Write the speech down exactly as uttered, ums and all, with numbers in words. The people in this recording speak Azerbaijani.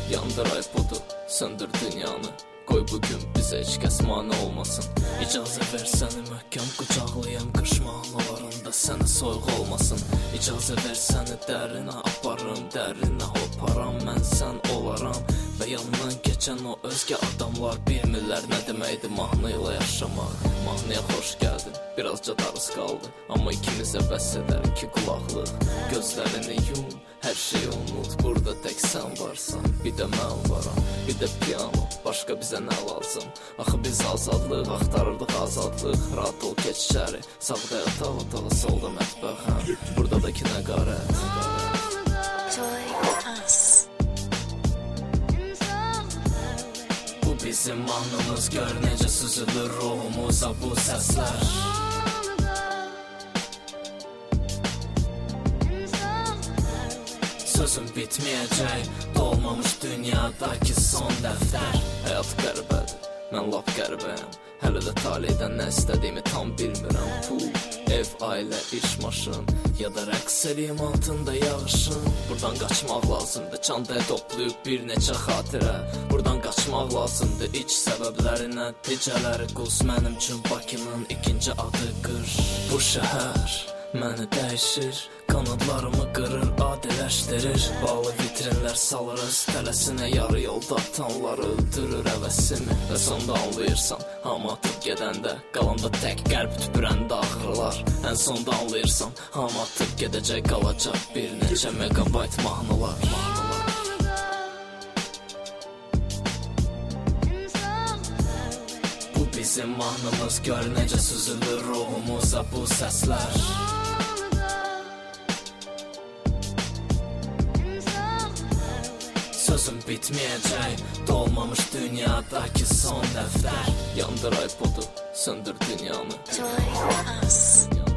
Yandır iPod'u, söndür dünyanı. Qoy bugün bizə heç kəs mane olmasın. İcazə ver səni möhkəm qucaqlayam, qış mahnılarında səni soyuq olmasın. İcazə ver səni dərinə aparım, dərinə hoparam, mən sən olaram. Və yanından keçən o özgə adamlar bilmirlər nə deməkdir mahnı ilə yaşamaq. Mahnıya xoş gəldin, birazca darız qaldı, amma ikimizə bəs edər iki qulaqlıq. Gözlərini yum, hər şey unut, burada tək sən varsan. Bir də mən varam, bir də piano, başqa bizə nə lazım? Axı biz azadlıq, axtarırdıq azadlıq. Rahat ol, keç içəri, sağda yataq otağı, solda mətbəx, hə? Burada da ki nə qarət. Bu bizim mahnımız, gör necə süzülür ruhumuza bu səslər. Sözüm bitməyəcək, dolmamış dünyadakı son dəftər. Həyat qəribədir, mən lap qəribəyəm. Hələ də taleydən nə istədiyimi tam bilmirəm. Pul, ev, ailə, iş, maşın, ya da rəqs eləyim altında yağışın. Buradan qaçmaq lazımdır, çantaya toplayıb bir neçə xatirə. Buradan qaçmaq lazımdır, iç səbəbləri, nəticələri qus. Mənim üçün Bakının ikinci adı qış. Bu şəhər məni dəyişir, qanadlarımı qırır, adiləşdirir. Bağlı vitrinlər salırız, tələsinə yarı yolda atanlar öldürür əvəsimi. Və sonda anlayırsan, hamı atıb gedəndə, qalanda tək qəlb tüpürəndə ağrılar. Ən sonda anlayırsan, hamı atıb gedəcək, qalacaq bir neçə megabayt mahnılar. Bu bizim mahnımız, gör necə süzülür ruhumuza bu səslər. Sözüm bitməyəcək, dolmamış dünyadakı son dəftər. Yandır iPod'u, söndür dünyanı.